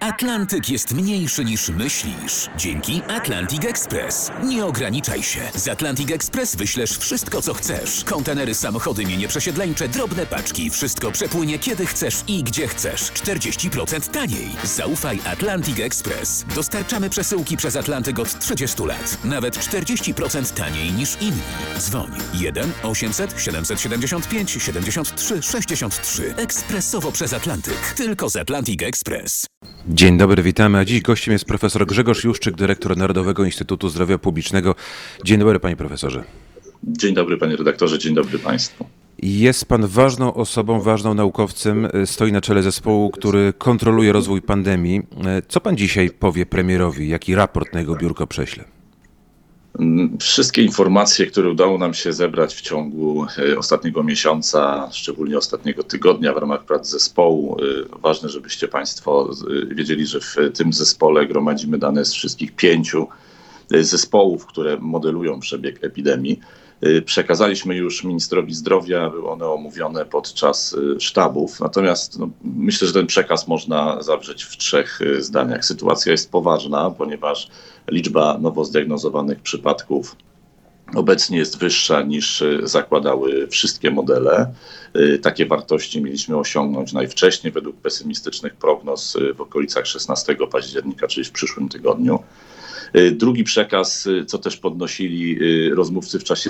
Atlantyk jest mniejszy niż myślisz. Dzięki Atlantic Express. Nie ograniczaj się. Z Atlantic Express wyślesz wszystko, co chcesz. Kontenery, samochody, mienie przesiedleńcze, drobne paczki. Wszystko przepłynie kiedy chcesz i gdzie chcesz. 40% taniej. Zaufaj Atlantic Express. Dostarczamy przesyłki przez Atlantyk od 30 lat. Nawet 40% taniej niż inni. Dzwoń 1 800 775 73 63. Ekspresowo przez Atlantyk. Tylko z Atlantic Express. Dzień dobry, witamy. A dziś gościem jest profesor Grzegorz Juszczyk, dyrektor Narodowego Instytutu Zdrowia Publicznego. Dzień dobry, panie profesorze. Dzień dobry, panie redaktorze, dzień dobry państwu. Jest pan ważną osobą, ważną naukowcem, stoi na czele zespołu, który kontroluje rozwój pandemii. Co pan dzisiaj powie premierowi? Jaki raport na jego biurko prześle? Wszystkie informacje, które udało nam się zebrać w ciągu ostatniego miesiąca, szczególnie ostatniego tygodnia w ramach prac zespołu. Ważne, żebyście państwo wiedzieli, że w tym zespole gromadzimy dane z wszystkich 5 zespołów, które modelują przebieg epidemii. Przekazaliśmy już ministrowi zdrowia, były one omówione podczas sztabów. Natomiast myślę, że ten przekaz można zawrzeć w 3 zdaniach. Sytuacja jest poważna, ponieważ liczba nowo zdiagnozowanych przypadków obecnie jest wyższa niż zakładały wszystkie modele. Takie wartości mieliśmy osiągnąć najwcześniej według pesymistycznych prognoz w okolicach 16 października, czyli w przyszłym tygodniu. Drugi przekaz, co też podnosili rozmówcy w czasie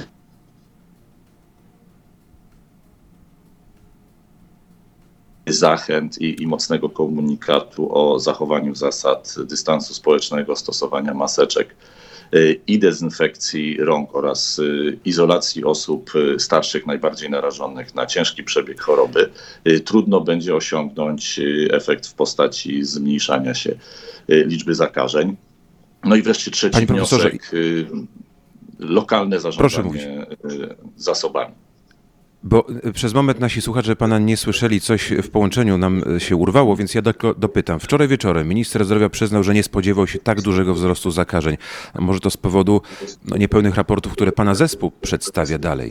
zachęt i mocnego komunikatu o zachowaniu zasad dystansu społecznego, stosowania maseczek i dezynfekcji rąk oraz izolacji osób starszych, najbardziej narażonych na ciężki przebieg choroby, trudno będzie osiągnąć efekt w postaci zmniejszania się liczby zakażeń. No i wreszcie trzeci wniosek, lokalne zarządzanie zasobami. Bo przez moment nasi słuchacze pana nie słyszeli, coś w połączeniu nam się urwało, więc ja dopytam. Wczoraj wieczorem minister zdrowia przyznał, że nie spodziewał się tak dużego wzrostu zakażeń. A może to z powodu niepełnych raportów, które pana zespół przedstawia dalej?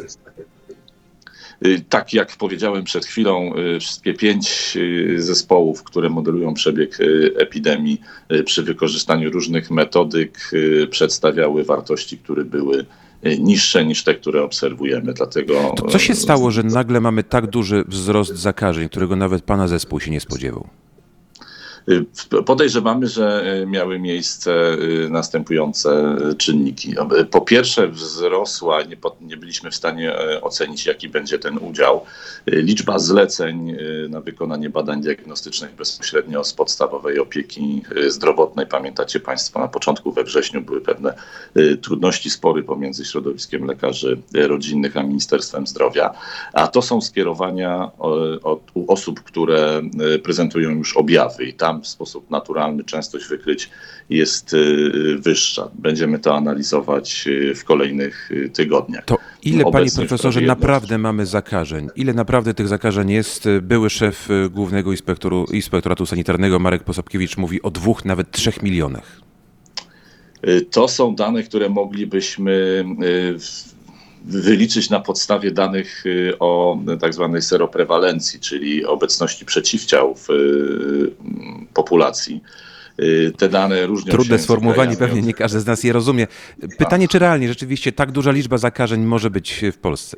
Tak jak powiedziałem przed chwilą, wszystkie 5 zespołów, które modelują przebieg epidemii przy wykorzystaniu różnych metodyk, przedstawiały wartości, które były niższe niż te, które obserwujemy. Dlatego to co się stało, że nagle mamy tak duży wzrost zakażeń, którego nawet pana zespół się nie spodziewał? Podejrzewamy, że miały miejsce następujące czynniki. Po pierwsze wzrosła, nie byliśmy w stanie ocenić, jaki będzie ten udział. Liczba zleceń na wykonanie badań diagnostycznych bezpośrednio z podstawowej opieki zdrowotnej. Pamiętacie państwo, na początku we wrześniu były pewne trudności, spory pomiędzy środowiskiem lekarzy rodzinnych a Ministerstwem Zdrowia. A to są skierowania u osób, które prezentują już objawy i tam w sposób naturalny częstość wykryć jest wyższa. Będziemy to analizować w kolejnych tygodniach. To ile, panie profesorze, naprawdę mamy zakażeń? Ile naprawdę tych zakażeń jest? Były szef Głównego Inspektoratu Sanitarnego Marek Posapkiewicz mówi o 2, nawet 3 milionach. To są dane, które moglibyśmy wyliczyć na podstawie danych o tak zwanej seroprewalencji, czyli obecności przeciwciał w populacji. Te dane różnią się. Trudne sformułowanie, pewnie nie każdy z nas je rozumie. Pytanie, czy realnie rzeczywiście tak duża liczba zakażeń może być w Polsce?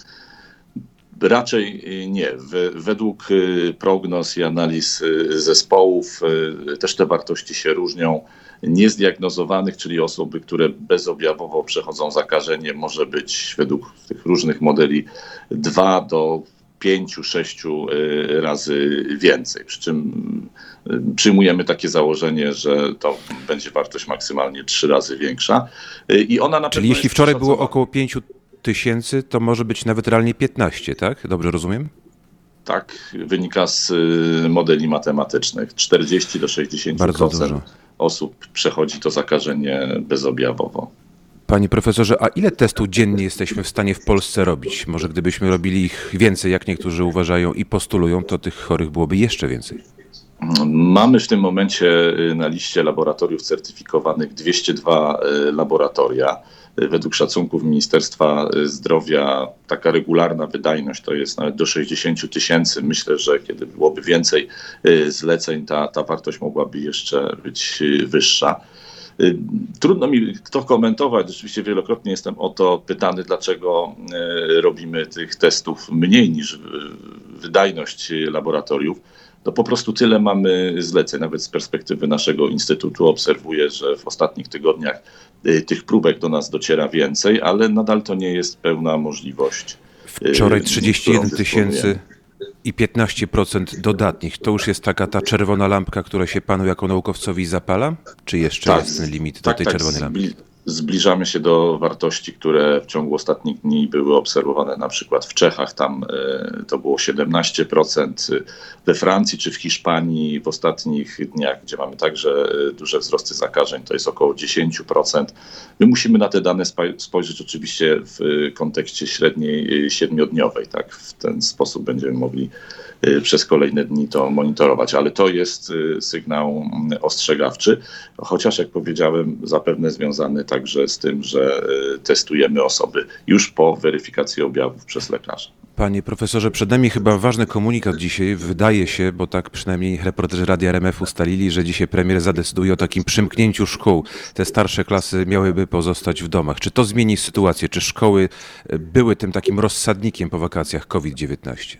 Raczej nie. Według prognoz i analiz zespołów też te wartości się różnią. Niezdiagnozowanych, czyli osoby, które bezobjawowo przechodzą zakażenie, może być według tych różnych modeli 2 do 5-6 razy więcej. Przy czym przyjmujemy takie założenie, że to będzie wartość maksymalnie 3 razy większa. I ona na Czyli jeśli wczoraj było około 5 tysięcy, to może być nawet realnie 15, tak? Dobrze rozumiem? Tak, wynika z modeli matematycznych. 40 do 60% Bardzo dużo osób przechodzi to zakażenie bezobjawowo. Panie profesorze, a ile testów dziennie jesteśmy w stanie w Polsce robić? Może gdybyśmy robili ich więcej, jak niektórzy uważają i postulują, to tych chorych byłoby jeszcze więcej. Mamy w tym momencie na liście laboratoriów certyfikowanych 202 laboratoria. Według szacunków Ministerstwa Zdrowia taka regularna wydajność to jest nawet do 60 000. Myślę, że kiedy byłoby więcej zleceń, ta wartość mogłaby jeszcze być wyższa. Trudno mi to komentować. Rzeczywiście wielokrotnie jestem o to pytany, dlaczego robimy tych testów mniej niż wydajność laboratoriów. To po prostu tyle mamy zleceń. Nawet z perspektywy naszego instytutu obserwuję, że w ostatnich tygodniach tych próbek do nas dociera więcej, ale nadal to nie jest pełna możliwość. Wczoraj 31 którą 000 dysponujemy. i 15% dodatnich. To już jest ta czerwona lampka, która się panu jako naukowcowi zapala? Czy jeszcze jest ten limit do tej czerwonej lampki? Zbliżamy się do wartości, które w ciągu ostatnich dni były obserwowane na przykład w Czechach, tam to było 17%, we Francji czy w Hiszpanii w ostatnich dniach, gdzie mamy także duże wzrosty zakażeń, to jest około 10%. My musimy na te dane spojrzeć oczywiście w kontekście średniej 7-dniowej, tak? W ten sposób będziemy mogli przez kolejne dni to monitorować, ale to jest sygnał ostrzegawczy, chociaż jak powiedziałem, zapewne związany także z tym, że testujemy osoby już po weryfikacji objawów przez lekarza. Panie profesorze, przed nami chyba ważny komunikat dzisiaj. Wydaje się, bo tak przynajmniej reporterzy Radia RMF ustalili, że dzisiaj premier zadecyduje o takim przymknięciu szkół. Te starsze klasy miałyby pozostać w domach. Czy to zmieni sytuację? Czy szkoły były tym takim rozsadnikiem po wakacjach COVID-19?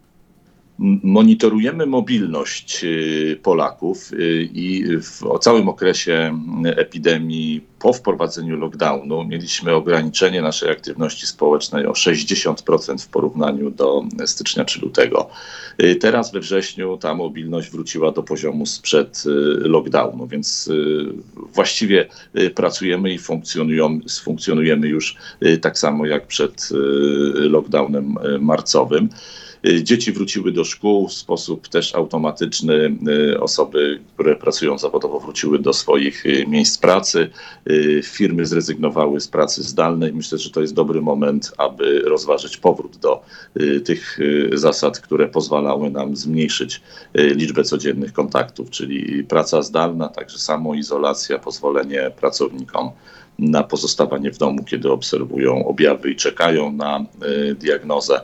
Monitorujemy mobilność Polaków i w całym okresie epidemii po wprowadzeniu lockdownu mieliśmy ograniczenie naszej aktywności społecznej o 60% w porównaniu do stycznia czy lutego. Teraz we wrześniu ta mobilność wróciła do poziomu sprzed lockdownu, więc właściwie pracujemy i funkcjonujemy już tak samo jak przed lockdownem marcowym. Dzieci wróciły do szkół w sposób też automatyczny. Osoby, które pracują zawodowo, wróciły do swoich miejsc pracy. Firmy zrezygnowały z pracy zdalnej. Myślę, że to jest dobry moment, aby rozważyć powrót do tych zasad, które pozwalały nam zmniejszyć liczbę codziennych kontaktów, czyli praca zdalna, także samoizolacja, pozwolenie pracownikom na pozostawanie w domu, kiedy obserwują objawy i czekają na diagnozę.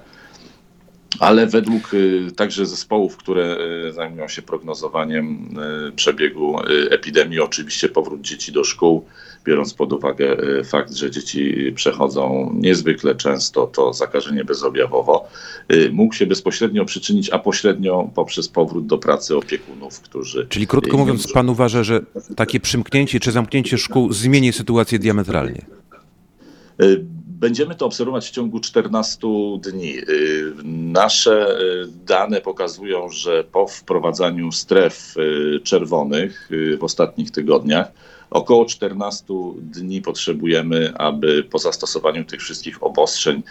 Ale według także zespołów, które zajmują się prognozowaniem przebiegu epidemii, oczywiście powrót dzieci do szkół, biorąc pod uwagę fakt, że dzieci przechodzą niezwykle często to zakażenie bezobjawowo, mógł się bezpośrednio przyczynić, a pośrednio poprzez powrót do pracy opiekunów, którzy... Czyli krótko mówiąc, pan uważa, że takie przymknięcie czy zamknięcie szkół zmieni sytuację diametralnie? Będziemy to obserwować w ciągu 14 dni. Nasze dane pokazują, że po wprowadzaniu stref czerwonych w ostatnich tygodniach około 14 dni potrzebujemy, aby po zastosowaniu tych wszystkich obostrzeń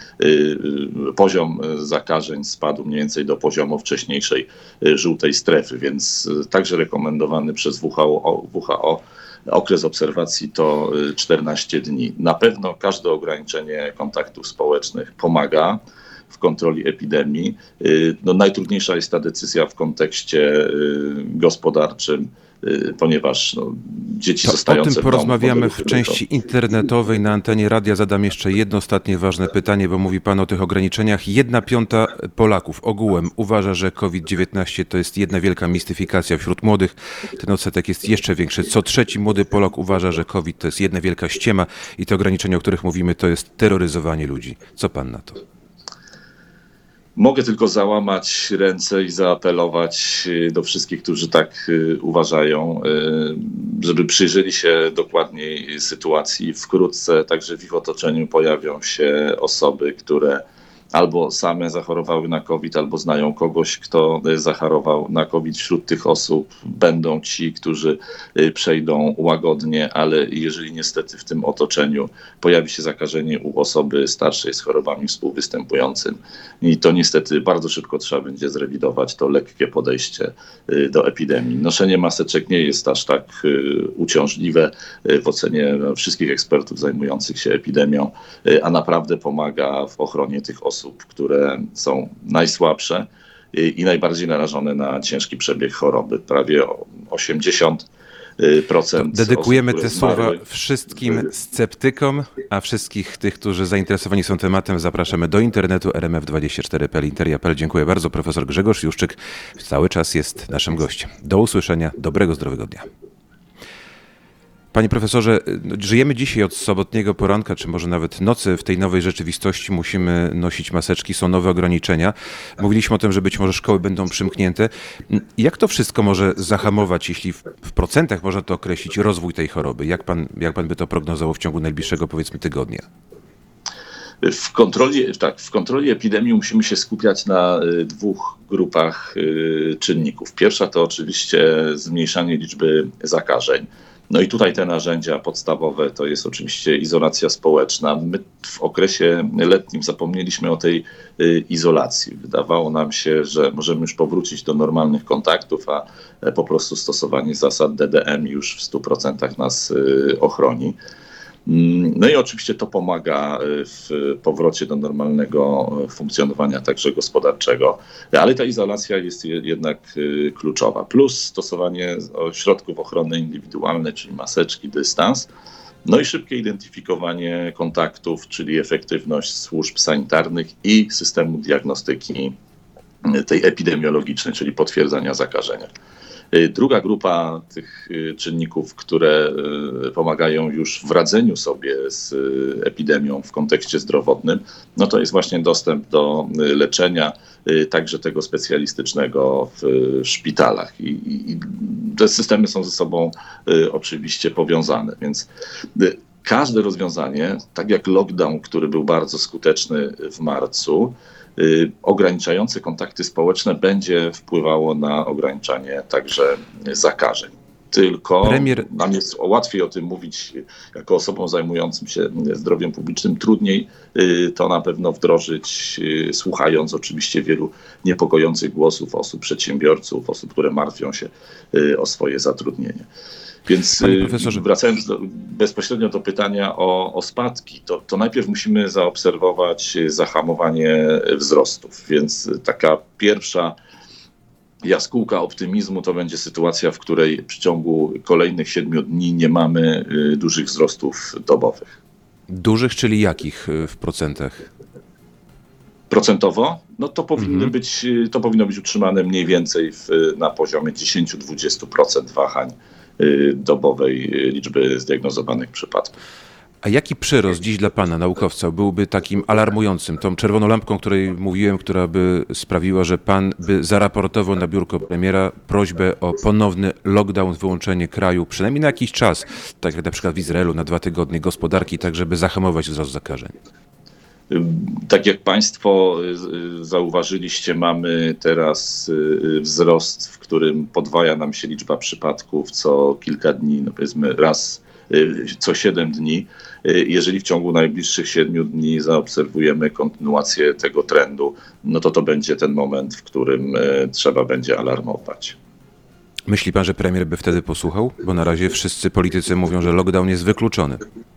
poziom zakażeń spadł mniej więcej do poziomu wcześniejszej żółtej strefy, więc także rekomendowany przez WHO okres obserwacji to 14 dni. Na pewno każde ograniczenie kontaktów społecznych pomaga w kontroli epidemii. Najtrudniejsza jest ta decyzja w kontekście gospodarczym, ponieważ dzieci zostające w domu... O tym porozmawiamy w części internetowej. Na antenie radia zadam jeszcze jedno ostatnie ważne pytanie, bo mówi pan o tych ograniczeniach. 1/5 Polaków ogółem uważa, że COVID-19 to jest jedna wielka mistyfikacja wśród młodych. Ten odsetek jest jeszcze większy. Co trzeci młody Polak uważa, że COVID to jest jedna wielka ściema i te ograniczenia, o których mówimy, to jest terroryzowanie ludzi. Co pan na to? Mogę tylko załamać ręce i zaapelować do wszystkich, którzy tak uważają, żeby przyjrzeli się dokładniej sytuacji. Wkrótce także w ich otoczeniu pojawią się osoby, które albo same zachorowały na COVID, albo znają kogoś, kto zachorował na COVID. Wśród tych osób będą ci, którzy przejdą łagodnie, ale jeżeli niestety w tym otoczeniu pojawi się zakażenie u osoby starszej z chorobami współwystępującymi, i to niestety bardzo szybko trzeba będzie zrewidować to lekkie podejście do epidemii. Noszenie maseczek nie jest aż tak uciążliwe w ocenie wszystkich ekspertów zajmujących się epidemią, a naprawdę pomaga w ochronie tych osób, które są najsłabsze i najbardziej narażone na ciężki przebieg choroby. Prawie 80% Dedykujemy osób, te które słowa zmarły wszystkim sceptykom, a wszystkich tych, którzy zainteresowani są tematem, zapraszamy do internetu rmf24.pl, interia.pl. Dziękuję bardzo. Profesor Grzegorz Juszczyk cały czas jest naszym gościem. Do usłyszenia. Dobrego, zdrowego dnia. Panie profesorze, żyjemy dzisiaj od sobotniego poranka, czy może nawet nocy w tej nowej rzeczywistości. Musimy nosić maseczki, są nowe ograniczenia. Mówiliśmy o tym, że być może szkoły będą przymknięte. Jak to wszystko może zahamować, jeśli w procentach można to określić, rozwój tej choroby? Jak pan by to prognozował w ciągu najbliższego, powiedzmy, tygodnia? W kontroli epidemii musimy się skupiać na dwóch grupach czynników. Pierwsza to oczywiście zmniejszanie liczby zakażeń. No i tutaj te narzędzia podstawowe to jest oczywiście izolacja społeczna. My w okresie letnim zapomnieliśmy o tej izolacji. Wydawało nam się, że możemy już powrócić do normalnych kontaktów, a po prostu stosowanie zasad DDM już w 100% nas ochroni. No i oczywiście to pomaga w powrocie do normalnego funkcjonowania także gospodarczego, ale ta izolacja jest jednak kluczowa. Plus stosowanie środków ochrony indywidualnej, czyli maseczki, dystans, no i szybkie identyfikowanie kontaktów, czyli efektywność służb sanitarnych i systemu diagnostyki tej epidemiologicznej, czyli potwierdzania zakażenia. Druga grupa tych czynników, które pomagają już w radzeniu sobie z epidemią w kontekście zdrowotnym, no to jest właśnie dostęp do leczenia, także tego specjalistycznego w szpitalach. I te systemy są ze sobą oczywiście powiązane, więc każde rozwiązanie, tak jak lockdown, który był bardzo skuteczny w marcu, ograniczające kontakty społeczne będzie wpływało na ograniczanie także zakażeń. Tylko nam jest łatwiej o tym mówić jako osobom zajmującym się zdrowiem publicznym, trudniej to na pewno wdrożyć, słuchając oczywiście wielu niepokojących głosów osób, przedsiębiorców, osób, które martwią się o swoje zatrudnienie. Więc wracając bezpośrednio do pytania o spadki, to najpierw musimy zaobserwować zahamowanie wzrostów. Więc taka pierwsza jaskółka optymizmu to będzie sytuacja, w której w ciągu kolejnych 7 dni nie mamy dużych wzrostów dobowych. Dużych, czyli jakich w procentach? Procentowo? No to powinno być utrzymane mniej więcej na poziomie 10-20% wahań dobowej liczby zdiagnozowanych przypadków. A jaki przyrost dziś dla pana, naukowca, byłby takim alarmującym, tą czerwoną lampką, o której mówiłem, która by sprawiła, że pan by zaraportował na biurko premiera prośbę o ponowny lockdown, wyłączenie kraju, przynajmniej na jakiś czas, tak jak na przykład w Izraelu, na 2 tygodnie gospodarki, tak żeby zahamować wzrost zakażeń? Tak jak państwo zauważyliście, mamy teraz wzrost, w którym podwaja nam się liczba przypadków co kilka dni, no powiedzmy raz co 7 dni. Jeżeli w ciągu najbliższych 7 dni zaobserwujemy kontynuację tego trendu, no to będzie ten moment, w którym trzeba będzie alarmować. Myśli pan, że premier by wtedy posłuchał? Bo na razie wszyscy politycy mówią, że lockdown jest wykluczony.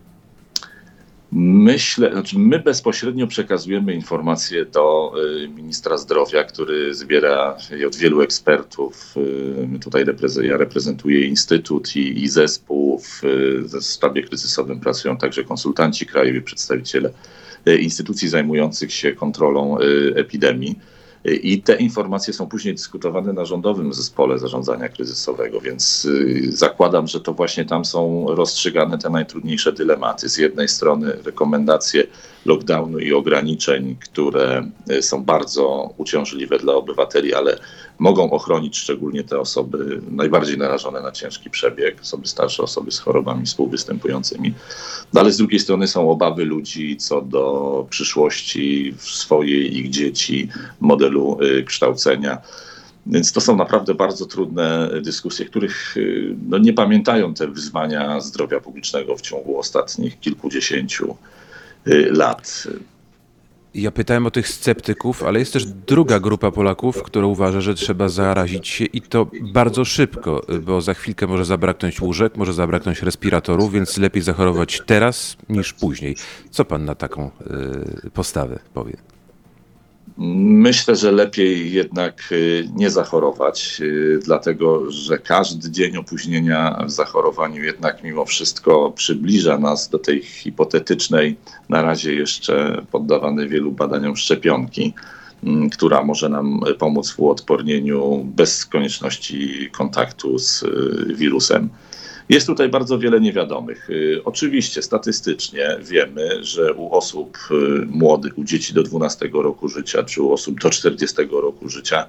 My bezpośrednio przekazujemy informacje do ministra zdrowia, który zbiera je od wielu ekspertów. Tutaj ja reprezentuję instytut i zespół. W sztabie kryzysowym pracują także konsultanci krajowi, przedstawiciele instytucji zajmujących się kontrolą epidemii. I te informacje są później dyskutowane na rządowym zespole zarządzania kryzysowego, więc zakładam, że to właśnie tam są rozstrzygane te najtrudniejsze dylematy. Z jednej strony rekomendacje lockdownu i ograniczeń, które są bardzo uciążliwe dla obywateli, ale mogą ochronić szczególnie te osoby najbardziej narażone na ciężki przebieg, osoby starsze, osoby z chorobami współwystępującymi. No ale z drugiej strony są obawy ludzi co do przyszłości swojej, ich dzieci, modelu kształcenia. Więc to są naprawdę bardzo trudne dyskusje, których nie pamiętają te wyzwania zdrowia publicznego w ciągu ostatnich kilkudziesięciu lat. Ja pytałem o tych sceptyków, ale jest też druga grupa Polaków, która uważa, że trzeba zarazić się i to bardzo szybko, bo za chwilkę może zabraknąć łóżek, może zabraknąć respiratorów, więc lepiej zachorować teraz niż później. Co pan na taką postawę powie? Myślę, że lepiej jednak nie zachorować, dlatego że każdy dzień opóźnienia w zachorowaniu jednak mimo wszystko przybliża nas do tej hipotetycznej, na razie jeszcze poddawanej wielu badaniom szczepionki, która może nam pomóc w uodpornieniu bez konieczności kontaktu z wirusem. Jest tutaj bardzo wiele niewiadomych. Oczywiście statystycznie wiemy, że u osób młodych, u dzieci do 12 roku życia, czy u osób do 40 roku życia,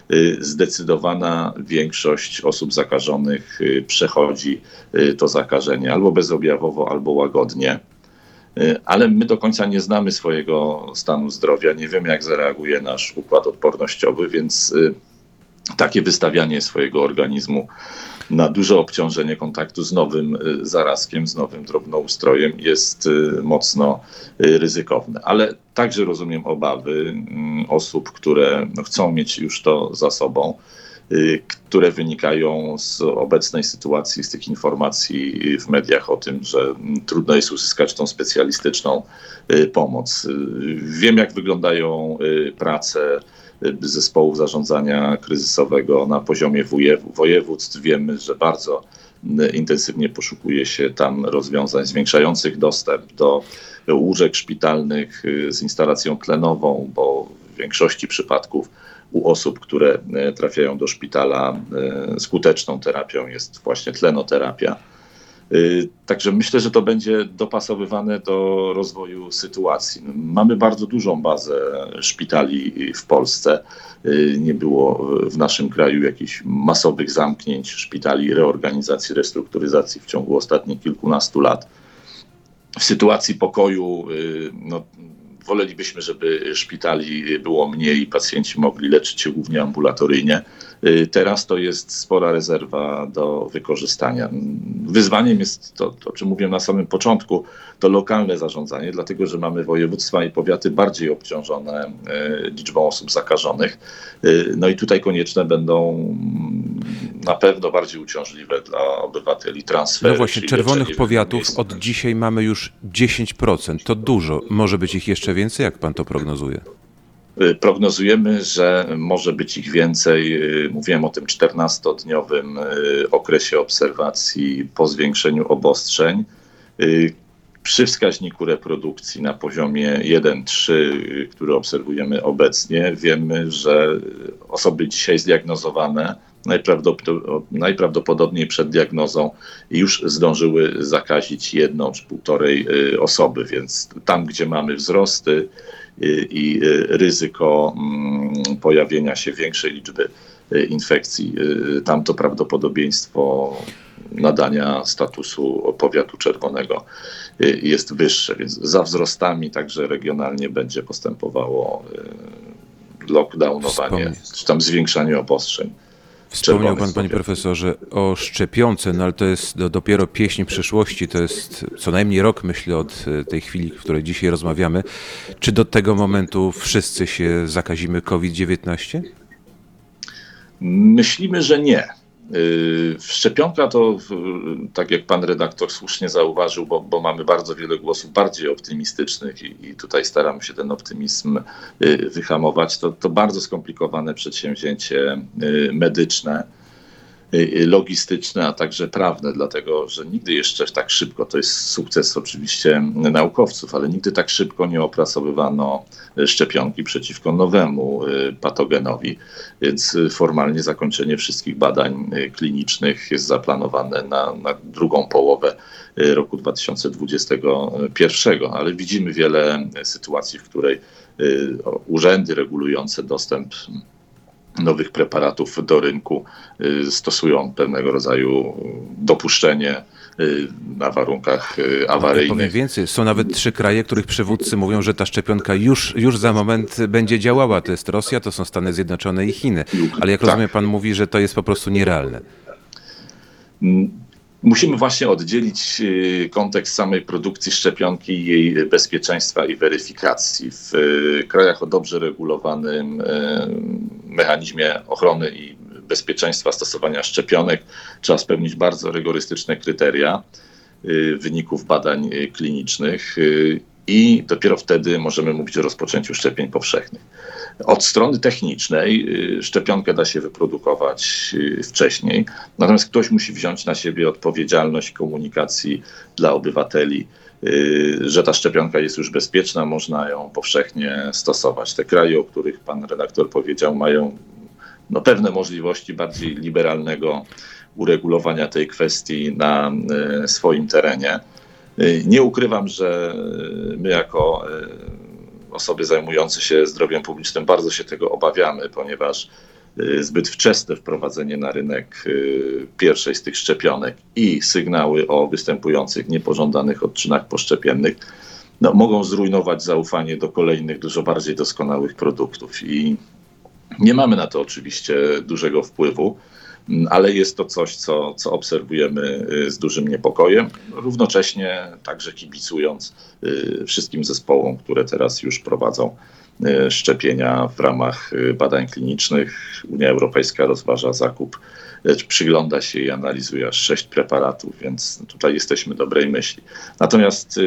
zdecydowana większość osób zakażonych przechodzi to zakażenie albo bezobjawowo, albo łagodnie. Ale my do końca nie znamy swojego stanu zdrowia, nie wiemy, jak zareaguje nasz układ odpornościowy, więc takie wystawianie swojego organizmu na duże obciążenie kontaktu z nowym zarazkiem, z nowym drobnoustrojem jest mocno ryzykowne. Ale także rozumiem obawy osób, które chcą mieć już to za sobą, które wynikają z obecnej sytuacji, z tych informacji w mediach o tym, że trudno jest uzyskać tą specjalistyczną pomoc. Wiem, jak wyglądają prace zespołów zarządzania kryzysowego na poziomie województw. Wiemy, że bardzo intensywnie poszukuje się tam rozwiązań zwiększających dostęp do łóżek szpitalnych z instalacją tlenową, bo w większości przypadków u osób, które trafiają do szpitala, skuteczną terapią jest właśnie tlenoterapia. Także myślę, że to będzie dopasowywane do rozwoju sytuacji. Mamy bardzo dużą bazę szpitali w Polsce. Nie było w naszym kraju jakichś masowych zamknięć szpitali, reorganizacji, restrukturyzacji w ciągu ostatnich kilkunastu lat. W sytuacji pokoju wolelibyśmy, żeby szpitali było mniej i pacjenci mogli leczyć się głównie ambulatoryjnie. Teraz to jest spora rezerwa do wykorzystania. Wyzwaniem jest to, o czym mówiłem na samym początku, to lokalne zarządzanie, dlatego że mamy województwa i powiaty bardziej obciążone liczbą osób zakażonych. No i tutaj konieczne będą na pewno bardziej uciążliwe dla obywateli transfery. No właśnie, czerwonych powiatów od dzisiaj mamy już 10%. To dużo. Może być ich jeszcze więcej? Jak pan to prognozuje? Prognozujemy, że może być ich więcej. Mówiłem o tym 14-dniowym okresie obserwacji po zwiększeniu obostrzeń. Przy wskaźniku reprodukcji na poziomie 1,3, który obserwujemy obecnie, wiemy, że osoby dzisiaj zdiagnozowane najprawdopodobniej przed diagnozą już zdążyły zakazić 1 czy 1,5 osoby, więc tam, gdzie mamy wzrosty i ryzyko pojawienia się większej liczby infekcji, tam to prawdopodobieństwo nadania statusu powiatu czerwonego jest wyższe, więc za wzrostami także regionalnie będzie postępowało lockdownowanie, czy tam zwiększanie obostrzeń. Wspomniał pan, panie profesorze, o szczepionce, no ale to jest dopiero pieśń przyszłości, to jest co najmniej rok, myślę, od tej chwili, w której dzisiaj rozmawiamy. Czy do tego momentu wszyscy się zakazimy COVID-19? Myślimy, że nie. Szczepionka to, tak jak pan redaktor słusznie zauważył, bo mamy bardzo wiele głosów bardziej optymistycznych i tutaj staramy się ten optymizm wyhamować, to bardzo skomplikowane przedsięwzięcie medyczne, logistyczne, a także prawne, dlatego że nigdy jeszcze tak szybko, to jest sukces oczywiście naukowców, ale nigdy tak szybko nie opracowywano szczepionki przeciwko nowemu patogenowi, więc formalnie zakończenie wszystkich badań klinicznych jest zaplanowane na drugą połowę roku 2021, ale widzimy wiele sytuacji, w której urzędy regulujące dostęp nowych preparatów do rynku stosują pewnego rodzaju dopuszczenie na warunkach awaryjnych. Powiem więcej, są nawet 3 kraje, których przywódcy mówią, że ta szczepionka już za moment będzie działała. To jest Rosja, to są Stany Zjednoczone i Chiny. Ale jak rozumiem, pan mówi, że to jest po prostu nierealne. Musimy właśnie oddzielić kontekst samej produkcji szczepionki i jej bezpieczeństwa i weryfikacji. W krajach o dobrze regulowanym mechanizmie ochrony i bezpieczeństwa stosowania szczepionek trzeba spełnić bardzo rygorystyczne kryteria wyników badań klinicznych i dopiero wtedy możemy mówić o rozpoczęciu szczepień powszechnych. Od strony technicznej szczepionkę da się wyprodukować wcześniej, natomiast ktoś musi wziąć na siebie odpowiedzialność komunikacji dla obywateli, że ta szczepionka jest już bezpieczna, można ją powszechnie stosować. Te kraje, o których pan redaktor powiedział, mają pewne możliwości bardziej liberalnego uregulowania tej kwestii na swoim terenie. Nie ukrywam, że my jako osoby zajmujące się zdrowiem publicznym bardzo się tego obawiamy, ponieważ zbyt wczesne wprowadzenie na rynek pierwszej z tych szczepionek i sygnały o występujących niepożądanych odczynach poszczepiennych mogą zrujnować zaufanie do kolejnych, dużo bardziej doskonałych produktów. I nie mamy na to oczywiście dużego wpływu, ale jest to coś, co obserwujemy z dużym niepokojem, równocześnie także kibicując wszystkim zespołom, które teraz już prowadzą szczepienia w ramach badań klinicznych. Unia Europejska rozważa zakup, przygląda się i analizuje aż 6 preparatów, więc tutaj jesteśmy dobrej myśli. Natomiast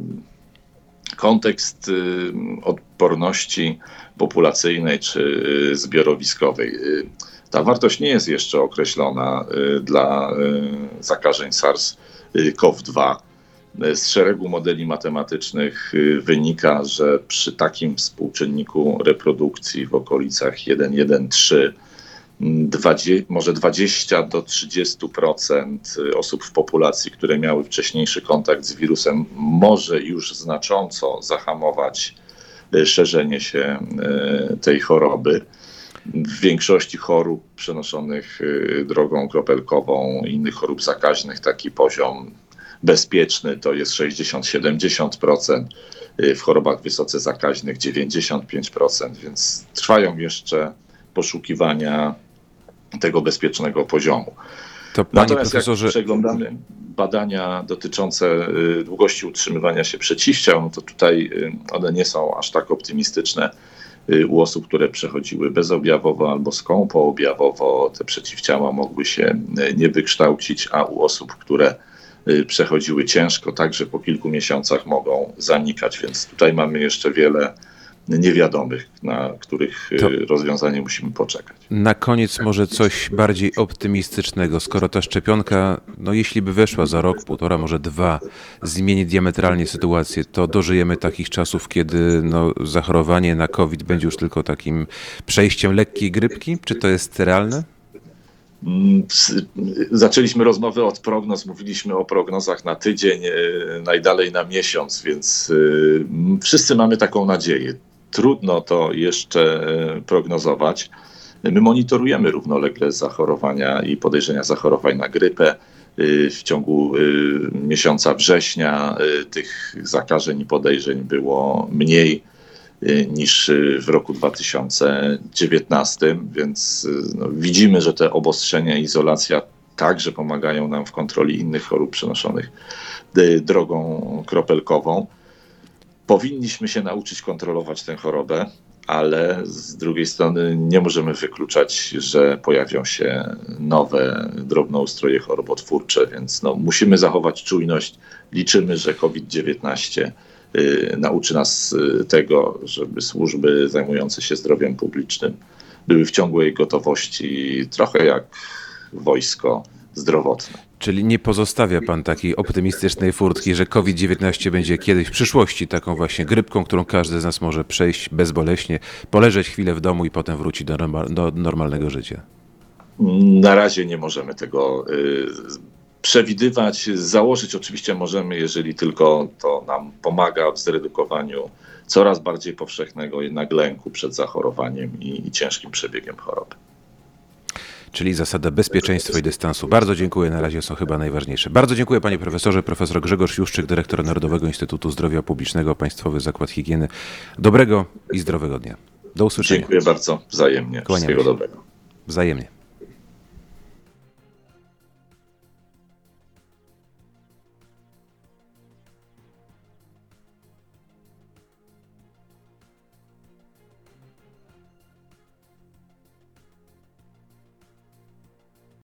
kontekst odporności populacyjnej czy zbiorowiskowej. Ta wartość nie jest jeszcze określona dla zakażeń SARS-CoV-2. Z szeregu modeli matematycznych wynika, że przy takim współczynniku reprodukcji w okolicach 1,1,3 może 20 do 30% osób w populacji, które miały wcześniejszy kontakt z wirusem, może już znacząco zahamować szerzenie się tej choroby. W większości chorób przenoszonych drogą kropelkową i innych chorób zakaźnych taki poziom bezpieczny to jest 60-70%, w chorobach wysoce zakaźnych 95%, więc trwają jeszcze poszukiwania tego bezpiecznego poziomu. To panie Natomiast profesorze... jak przeglądamy badania dotyczące długości utrzymywania się przeciwciał, to tutaj one nie są aż tak optymistyczne. U osób, które przechodziły bezobjawowo albo skąpoobjawowo, te przeciwciała mogły się nie wykształcić, a u osób, które przechodziły ciężko, także po kilku miesiącach mogą zanikać, więc tutaj mamy jeszcze wiele niewiadomych, na których rozwiązanie musimy poczekać. Na koniec może coś bardziej optymistycznego. Skoro ta szczepionka, jeśli by weszła za rok, półtora, może 2, zmieni diametralnie sytuację, to dożyjemy takich czasów, kiedy zachorowanie na COVID będzie już tylko takim przejściem lekkiej grypki? Czy to jest realne? Zaczęliśmy rozmowę od prognoz, mówiliśmy o prognozach na tydzień, najdalej na miesiąc, więc wszyscy mamy taką nadzieję. Trudno to jeszcze prognozować. My monitorujemy równolegle zachorowania i podejrzenia zachorowań na grypę. W ciągu miesiąca września tych zakażeń i podejrzeń było mniej niż w roku 2019, więc widzimy, że te obostrzenia i izolacja także pomagają nam w kontroli innych chorób przenoszonych drogą kropelkową. Powinniśmy się nauczyć kontrolować tę chorobę, ale z drugiej strony nie możemy wykluczać, że pojawią się nowe drobnoustroje chorobotwórcze, więc musimy zachować czujność. Liczymy, że COVID-19 nauczy nas tego, żeby służby zajmujące się zdrowiem publicznym były w ciągłej gotowości, trochę jak wojsko zdrowotne. Czyli nie pozostawia pan takiej optymistycznej furtki, że COVID-19 będzie kiedyś w przyszłości taką właśnie grypką, którą każdy z nas może przejść bezboleśnie, poleżeć chwilę w domu i potem wrócić do normalnego życia? Na razie nie możemy tego przewidywać. Założyć oczywiście możemy, jeżeli tylko to nam pomaga w zredukowaniu coraz bardziej powszechnego jednak lęku przed zachorowaniem i ciężkim przebiegiem choroby. Czyli zasada bezpieczeństwa i dystansu. Bardzo dziękuję, na razie są chyba najważniejsze. Bardzo dziękuję panie profesorze. Profesor Grzegorz Juszczyk, dyrektor Narodowego Instytutu Zdrowia Publicznego, Państwowy Zakład Higieny. Dobrego i zdrowego dnia. Do usłyszenia. Dziękuję bardzo, wzajemnie. Wszystkiego dobrego. Wzajemnie.